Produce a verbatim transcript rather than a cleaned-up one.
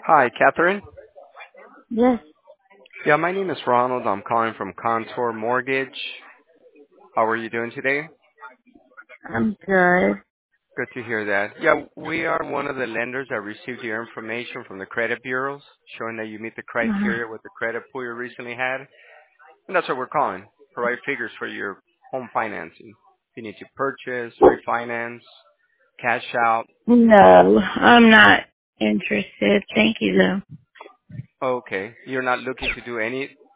Hi, Catherine. Yes, Yeah, my name is Ronald. I'm calling from Contour Mortgage. How are you doing today? I'm good. Good to hear that. Yeah, we are one of the lenders that received your information from the credit bureaus, showing that you meet the Uh, criteria with the credit pool you recently had. And that's what we're calling. Provide figures for your home financing. If you need to purchase, refinance, cash out. no, I'm not interested. Thank you though. Okay. You're not looking to do any.